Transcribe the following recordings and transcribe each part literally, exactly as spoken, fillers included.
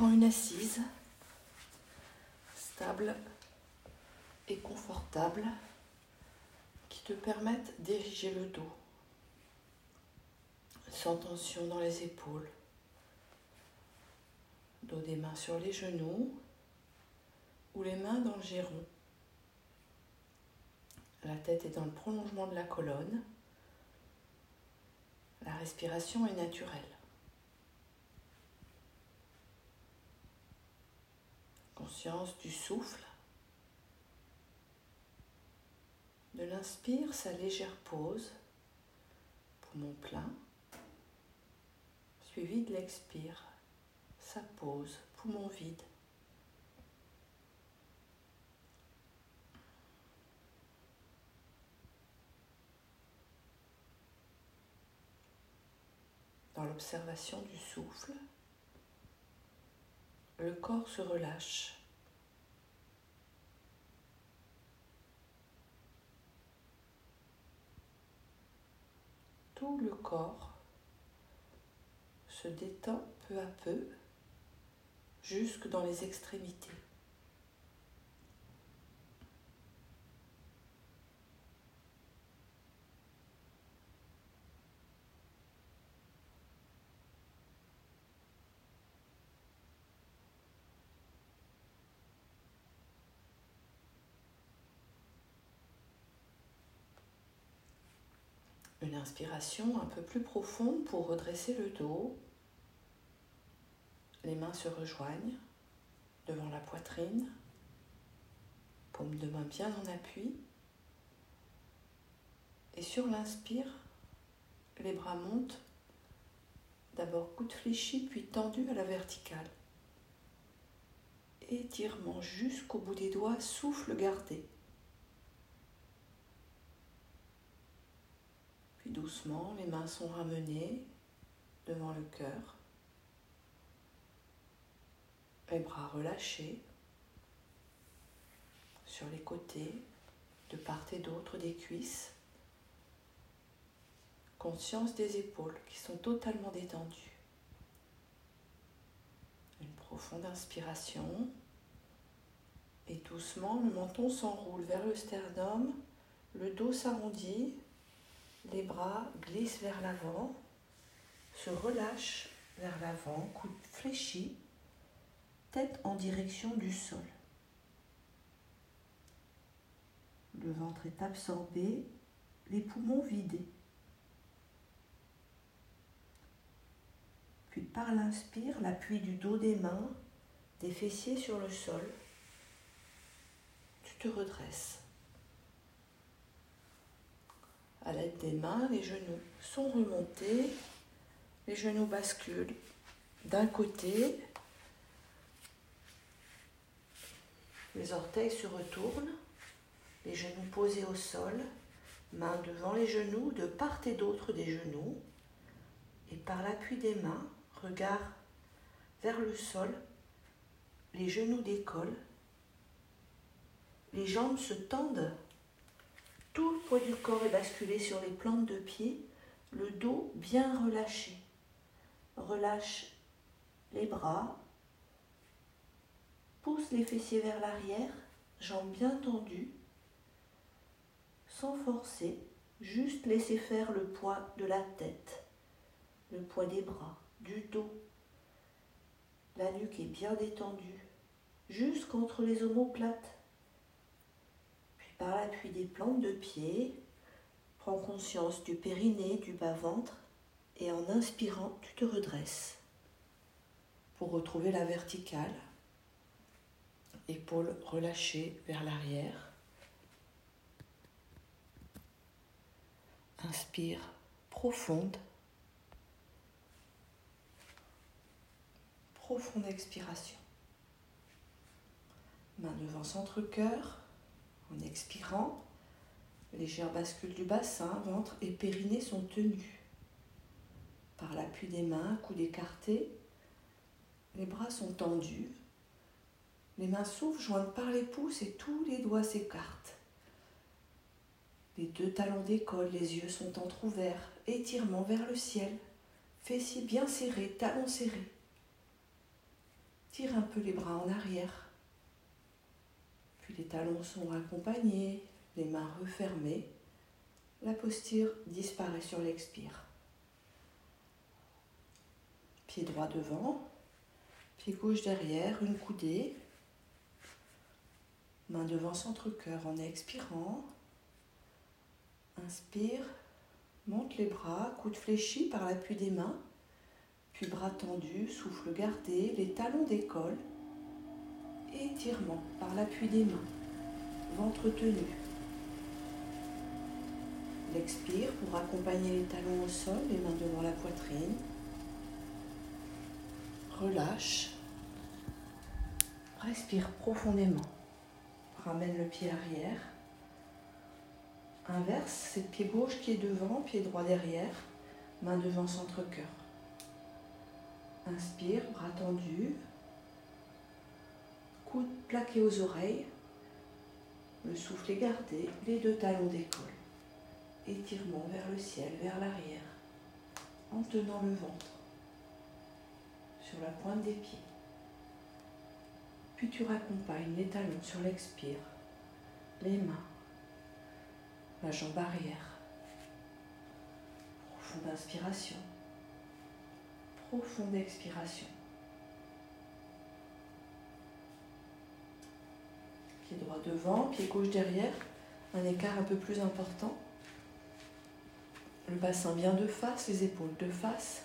Prends une assise stable et confortable qui te permette d'ériger le dos sans tension dans les épaules. Dos des mains sur les genoux ou les mains dans le giron. La tête est dans le prolongement de la colonne. La respiration est naturelle. Conscience du souffle. De l'inspire, sa légère pause, poumon plein, suivi de l'expire, sa pause, poumon vide. Dans l'observation du souffle, le corps se relâche. Tout le corps se détend peu à peu jusque dans les extrémités. Une inspiration un peu plus profonde pour redresser le dos. Les mains se rejoignent devant la poitrine. Paume de main bien en appui. Et sur l'inspire, les bras montent. D'abord coude fléchi, puis tendu à la verticale. Étirement jusqu'au bout des doigts, souffle gardé. Puis doucement, les mains sont ramenées devant le cœur. Les bras relâchés sur les côtés, de part et d'autre des cuisses. Conscience des épaules qui sont totalement détendues. Une profonde inspiration. Et doucement, le menton s'enroule vers le sternum, le dos s'arrondit, les bras glissent vers l'avant, se relâchent vers l'avant, coude fléchi, tête en direction du sol. Le ventre est absorbé, les poumons vidés. Puis par l'inspire, l'appui du dos des mains, des fessiers sur le sol. Tu te redresses. À l'aide des mains, les genoux sont remontés, les genoux basculent d'un côté, les orteils se retournent, les genoux posés au sol, mains devant les genoux, de part et d'autre des genoux, et par l'appui des mains, regard vers le sol, les genoux décollent, les jambes se tendent. Tout le poids du corps est basculé sur les plantes de pied, le dos bien relâché. Relâche les bras, pousse les fessiers vers l'arrière, jambes bien tendues, sans forcer, juste laisser faire le poids de la tête, le poids des bras, du dos. La nuque est bien détendue, jusqu'entre les omoplates. Par l'appui des plantes de pied, prends conscience du périnée, du bas-ventre et en inspirant, tu te redresses pour retrouver la verticale. Épaules relâchées vers l'arrière. Inspire profonde. Profonde expiration. Main devant centre-cœur. En expirant, légère bascule du bassin, ventre et périnée sont tenus. Par l'appui des mains, coudes écartés, les bras sont tendus. Les mains s'ouvrent, jointes par les pouces et tous les doigts s'écartent. Les deux talons décollent, les yeux sont entr'ouverts, étirement vers le ciel, fessiers bien serrés, talons serrés. Tire un peu les bras en arrière. Puis les talons sont accompagnés, les mains refermées. La posture disparaît sur l'expire. Pied droit devant, pied gauche derrière, une coudée. Main devant centre-cœur en expirant. Inspire, monte les bras, coude fléchi par l'appui des mains. Puis bras tendus, souffle gardé, les talons décollent. Étirement par l'appui des mains, ventre tenu. L'expire pour accompagner les talons au sol, les mains devant la poitrine. Relâche. Respire profondément. Ramène le pied arrière. Inverse, c'est le pied gauche qui est devant, pied droit derrière, main devant centre-cœur. Inspire, bras tendus. Coude plaqué aux oreilles. Le souffle est gardé, les deux talons décollent. Étirement vers le ciel, vers l'arrière, en tenant le ventre sur la pointe des pieds. Puis tu raccompagnes les talons sur l'expire, les mains, la jambe arrière. Profonde inspiration, profonde expiration. Pied droit devant, pied gauche derrière, un écart un peu plus important. Le bassin bien de face, les épaules de face.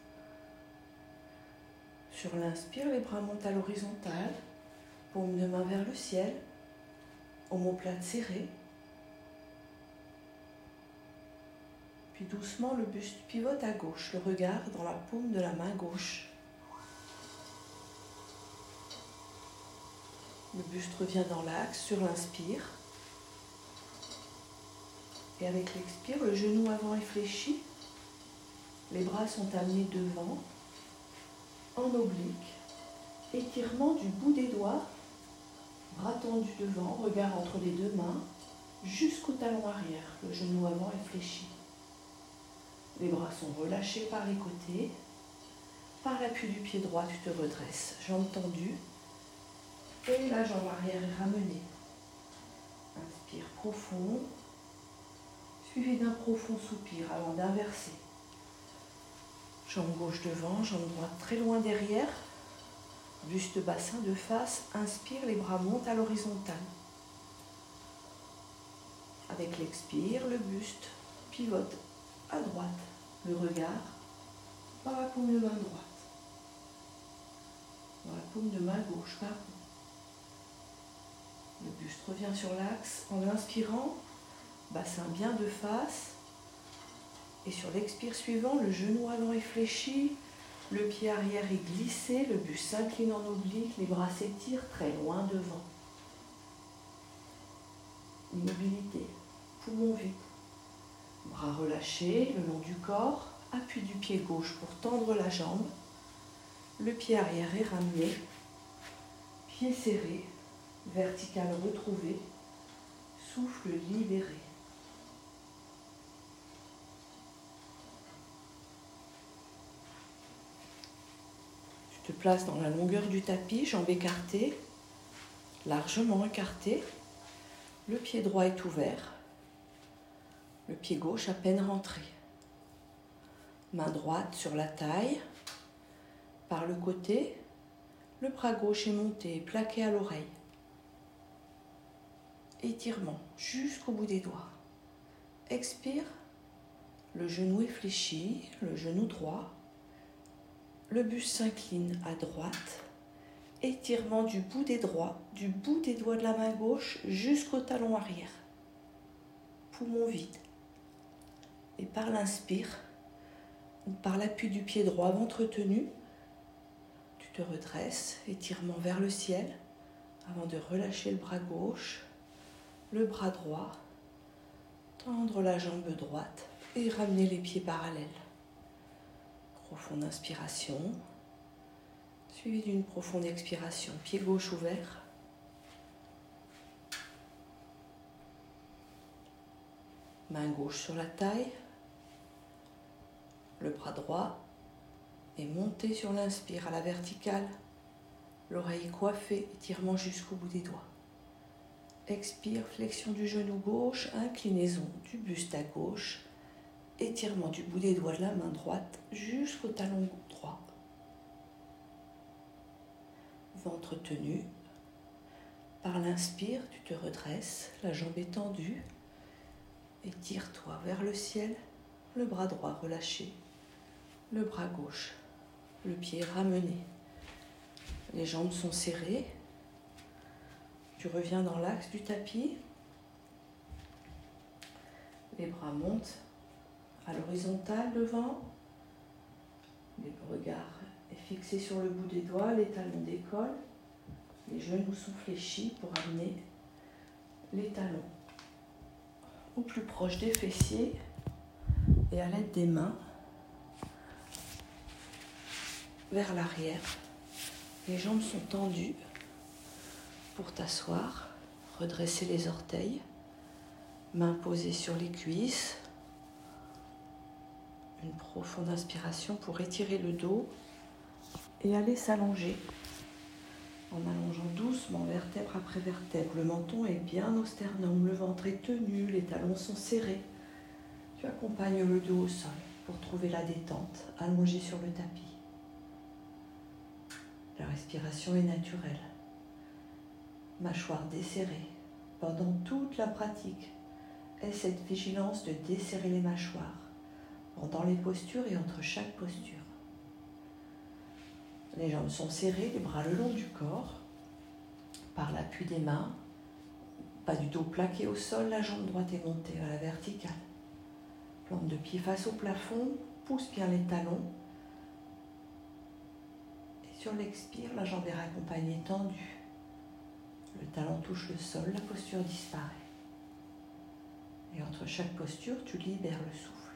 Sur l'inspire, les bras montent à l'horizontale, paume de main vers le ciel, omoplate serrée. Puis doucement, le buste pivote à gauche, le regard dans la paume de la main gauche. Le buste revient dans l'axe sur l'inspire. Et avec l'expire, le genou avant est fléchi. Les bras sont amenés devant, en oblique. Étirement du bout des doigts, bras tendus devant, regard entre les deux mains, jusqu'au talon arrière. Le genou avant est fléchi. Les bras sont relâchés par les côtés. Par l'appui du pied droit, tu te redresses, jambes tendues. Et la jambe arrière est ramenée. Inspire profond. Suivi d'un profond soupir avant d'inverser. Jambe gauche devant, jambe droite très loin derrière. Buste bassin de face. Inspire, les bras montent à l'horizontale. Avec l'expire, le buste pivote à droite. Le regard par la paume de main droite. Dans la paume de main gauche, pardon. Le buste revient sur l'axe en inspirant. Bassin bien de face. Et sur l'expire suivant, le genou avant est fléchi. Le pied arrière est glissé. Le buste s'incline en oblique. Les bras s'étirent très loin devant. Immobilité. Poumon vide. Bras relâchés le long du corps. Appui du pied gauche pour tendre la jambe. Le pied arrière est ramené. Pied serré. Vertical retrouvé. Souffle libéré. Tu te places dans la longueur du tapis, jambes écartées, largement écartées. Le pied droit est ouvert. Le pied gauche à peine rentré. Main droite sur la taille. Par le côté, le bras gauche est monté, plaqué à l'oreille. Étirement jusqu'au bout des doigts. Expire, le genou est fléchi, le genou droit. Le buste s'incline à droite. Étirement du bout des doigts, du bout des doigts de la main gauche jusqu'au talon arrière. Poumon vide. Et par l'inspire, ou par l'appui du pied droit, ventre tenu, tu te redresses, étirement vers le ciel, avant de relâcher le bras gauche. Le bras droit, tendre la jambe droite et ramener les pieds parallèles. Profonde inspiration, suivie d'une profonde expiration. Pied gauche ouvert. Main gauche sur la taille. Le bras droit est monté sur l'inspire à la verticale. l'oreille coiffée, étirement jusqu'au bout des doigts. Expire, flexion du genou gauche, inclinaison du buste à gauche, étirement du bout des doigts de la main droite jusqu'au talon droit. Ventre tenu. Par l'inspire, tu te redresses, la jambe est tendue. Étire-toi vers le ciel, le bras droit relâché, le bras gauche, le pied ramené. Les jambes sont serrées. Tu reviens dans l'axe du tapis. Les bras montent à l'horizontale devant. Le regard est fixé sur le bout des doigts, les talons décollent. Les genoux sont fléchis pour amener les talons au plus proche des fessiers et à l'aide des mains vers l'arrière. Les jambes sont tendues pour t'asseoir, redresser les orteils, mains posées sur les cuisses. Une profonde inspiration pour étirer le dos et aller s'allonger. En allongeant doucement, vertèbre après vertèbre, le menton est bien au sternum, le ventre est tenu, les talons sont serrés. Tu accompagnes le dos au sol pour trouver la détente, allongé sur le tapis. La respiration est naturelle. Mâchoire desserrée. Pendant toute la pratique, aie cette vigilance de desserrer les mâchoires, pendant les postures et entre chaque posture. Les jambes sont serrées, les bras le long du corps, par l'appui des mains, pas du dos plaqué au sol, la jambe droite est montée à la verticale. Plante de pied face au plafond, pousse bien les talons. Et sur l'expire, la jambe est raccompagnée tendue. Le talon touche le sol, la posture disparaît. Et entre chaque posture, tu libères le souffle.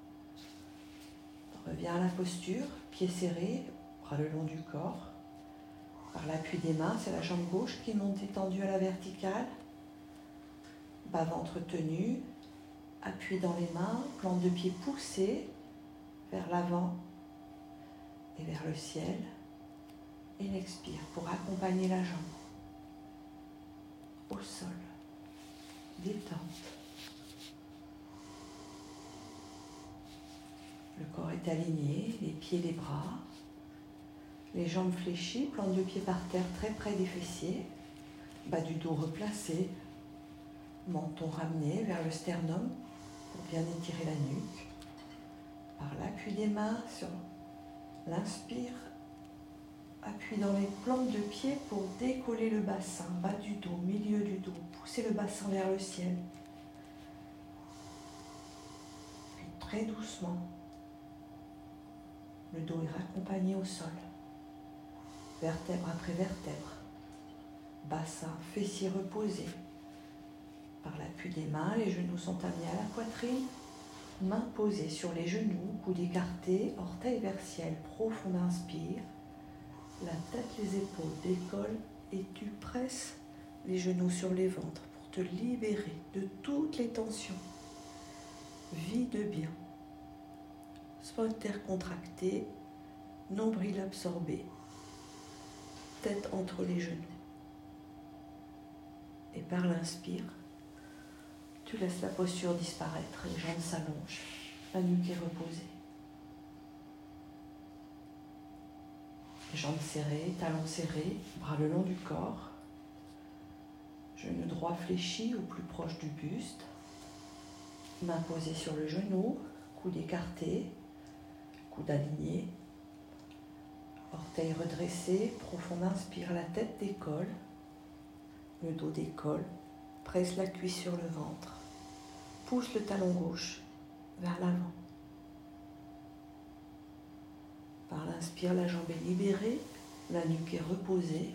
Reviens à la posture, pieds serrés, bras le long du corps. Par l'appui des mains, c'est la jambe gauche qui monte étendue à la verticale. Bas-ventre tenu, appui dans les mains, plante de pied poussée vers l'avant et vers le ciel. Et l'expire pour accompagner la jambe au sol. Détente. Le corps est aligné, les pieds, les bras. Les jambes fléchies, plante de pied par terre très près des fessiers. Bas du dos replacé. Menton ramené vers le sternum pour bien étirer la nuque. Par l'appui des mains sur l'inspire, appui dans les plantes de pied pour décoller le bassin, bas du dos, milieu du dos, pousser le bassin vers le ciel. Puis très doucement, le dos est raccompagné au sol, vertèbre après vertèbre, bassin, fessiers reposés. Par l'appui des mains, les genoux sont amenés à la poitrine, mains posées sur les genoux, coudes écartés, orteils vers ciel, profond inspire. La tête, les épaules décollent et tu presses les genoux sur les ventres pour te libérer de toutes les tensions. Vide bien. Sphincter contracté, nombril absorbé, tête entre les genoux. Et par l'inspire, tu laisses la posture disparaître, les jambes s'allongent, la nuque est reposée. Jambes serrées, talons serrés, bras le long du corps. Genou droit fléchi au plus proche du buste. Main posée sur le genou, coude écarté, coude aligné. Orteils redressés, profond inspire, la tête décolle. Le dos décolle. Presse la cuisse sur le ventre. Pousse le talon gauche vers l'avant. Par l'inspire, la jambe est libérée, la nuque est reposée.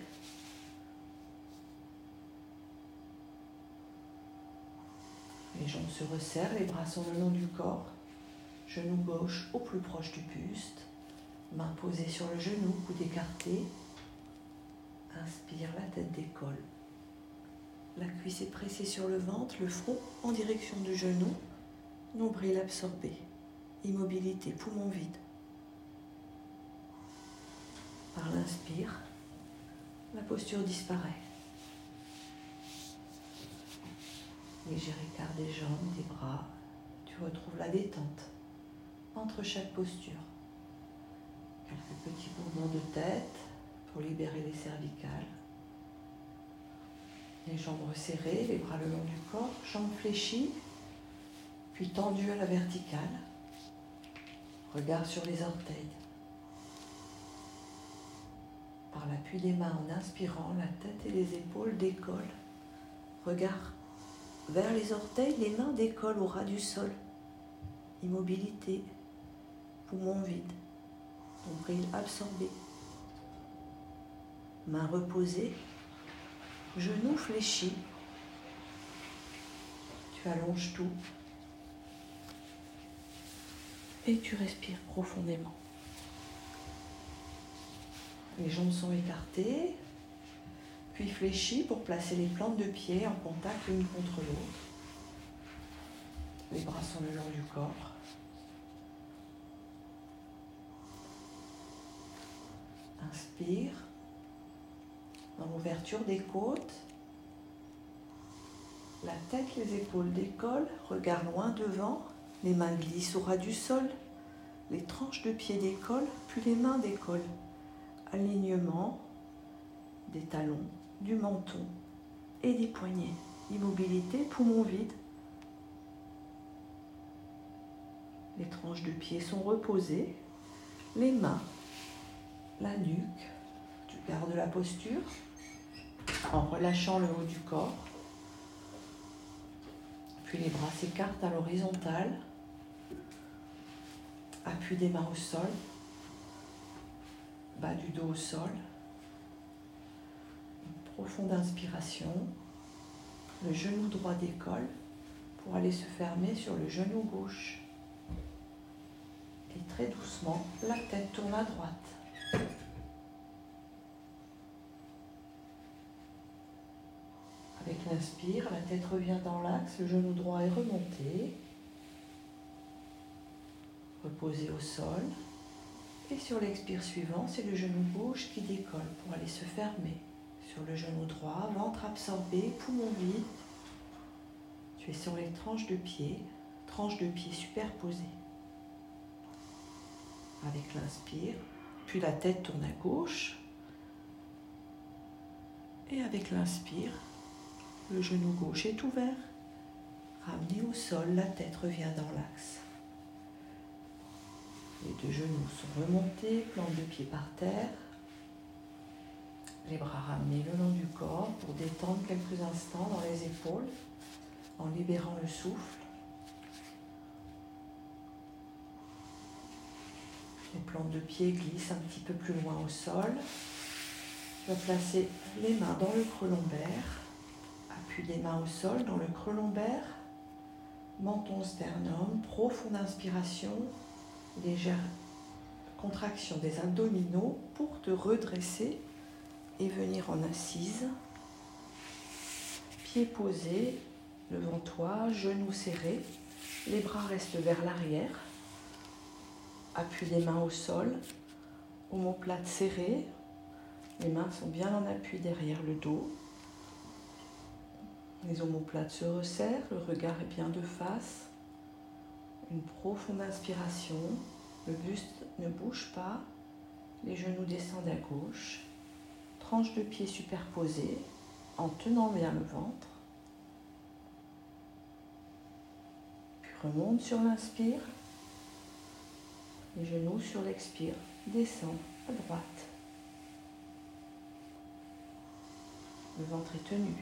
Les jambes se resserrent, les bras sont le long du corps. Genou gauche au plus proche du buste. Main posée sur le genou, coude écarté. Inspire, la tête décolle. La cuisse est pressée sur le ventre, le front en direction du genou. Nombril absorbé. Immobilité, poumon vide. Par l'inspire, la posture disparaît. Léger écart des jambes, des bras, tu retrouves la détente entre chaque posture. Quelques petits mouvements de tête pour libérer les cervicales. Les jambes resserrées, les bras le long du corps, jambes fléchies, puis tendues à la verticale. Regard sur les orteils. Par l'appui des mains en inspirant, la tête et les épaules décollent. Regard vers les orteils, les mains décollent au ras du sol. Immobilité, poumon vide, nombril absorbé. Mains reposées, genoux fléchis. Tu allonges tout. Et tu respires profondément. Les jambes sont écartées, puis fléchies pour placer les plantes de pied en contact l'une contre l'autre. Les bras sont le long du corps. Inspire. Dans l'ouverture des côtes, la tête, les épaules décollent, regard loin devant, les mains glissent au ras du sol, les tranches de pied décollent, puis les mains décollent. Alignement des talons, du menton et des poignets. Immobilité, poumon vide. Les tranches de pied sont reposées, les mains, la nuque. Tu gardes la posture en relâchant le haut du corps. Puis les bras s'écartent à l'horizontale. Appui des mains au sol. Bas du dos au sol. Une profonde inspiration. Le genou droit décolle pour aller se fermer sur le genou gauche. Et très doucement, la tête tourne à droite. Avec l'inspire, la tête revient dans l'axe, le genou droit est remonté. Reposé au sol. Et sur l'expire suivant, c'est le genou gauche qui décolle pour aller se fermer sur le genou droit, ventre absorbé, poumon vide. Tu es sur les tranches de pied, tranches de pied superposées. Avec l'inspire, puis la tête tourne à gauche. Et avec l'inspire, le genou gauche est ouvert. Ramené au sol, la tête revient dans l'axe. Les deux genoux sont remontés, plante de pied par terre. Les bras ramenés le long du corps pour détendre quelques instants dans les épaules en libérant le souffle. Les plantes de pied glissent un petit peu plus loin au sol. Tu vas placer les mains dans le creux lombaire. Appui des mains au sol dans le creux lombaire. Menton sternum, profonde inspiration. Légère contraction des abdominaux pour te redresser et venir en assise. Pieds posés devant toi, genoux serrés. Les bras restent vers l'arrière. Appui des mains au sol. Omoplate serrée. Les mains sont bien en appui derrière le dos. Les omoplates se resserrent, le regard est bien de face. Une profonde inspiration, le buste ne bouge pas, les genoux descendent à gauche, tranche de pied superposée en tenant bien le ventre. Puis remonte sur l'inspire, les genoux sur l'expire descendent à droite. Le ventre est tenu,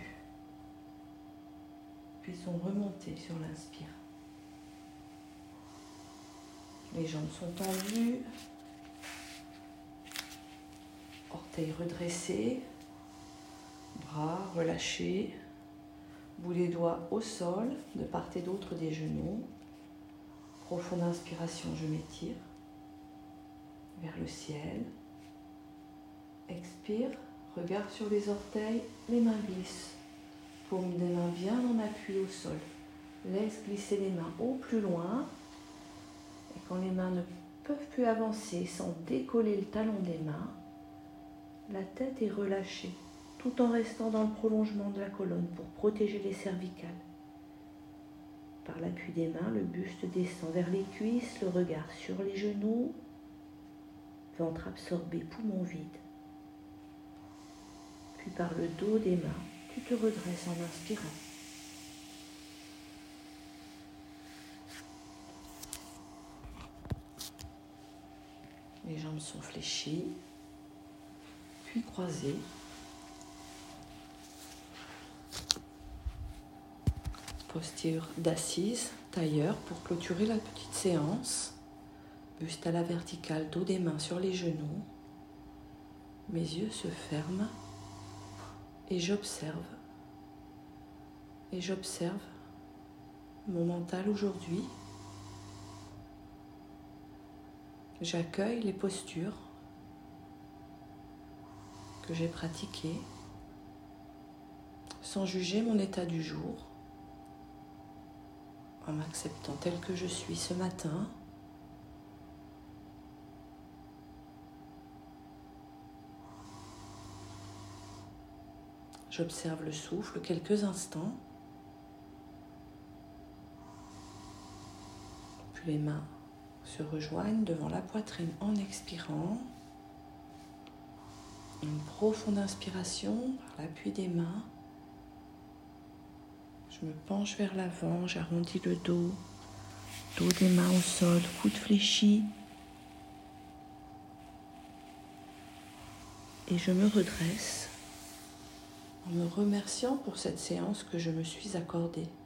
puis sont remontés sur l'inspire. Les jambes sont tendues, orteils redressés, bras relâchés, bout des doigts au sol, de part et d'autre des genoux. Profonde inspiration, je m'étire vers le ciel. Expire, regard sur les orteils, les mains glissent. Paume des mains bien en appui au sol. Laisse glisser les mains au plus loin. Et quand les mains ne peuvent plus avancer sans décoller le talon des mains, La tête est relâchée, tout en restant dans le prolongement de la colonne pour protéger les cervicales. Par l'appui des mains, le buste descend vers les cuisses, le regard sur les genoux, ventre absorbé, poumon vide. Puis par le dos des mains, tu te redresses en inspirant. Les jambes sont fléchies, puis croisées. Posture d'assise, tailleur pour clôturer la petite séance. Buste à la verticale, dos des mains sur les genoux. Mes yeux se ferment et j'observe. Et j'observe mon mental aujourd'hui. J'accueille les postures que j'ai pratiquées sans juger mon état du jour, en m'acceptant tel que je suis ce matin. J'observe le souffle quelques instants, puis les mains se rejoignent devant la poitrine en expirant. Une profonde inspiration par l'appui des mains. Je me penche vers l'avant, j'arrondis le dos, dos des mains au sol, coude fléchi. Et je me redresse en me remerciant pour cette séance que je me suis accordée.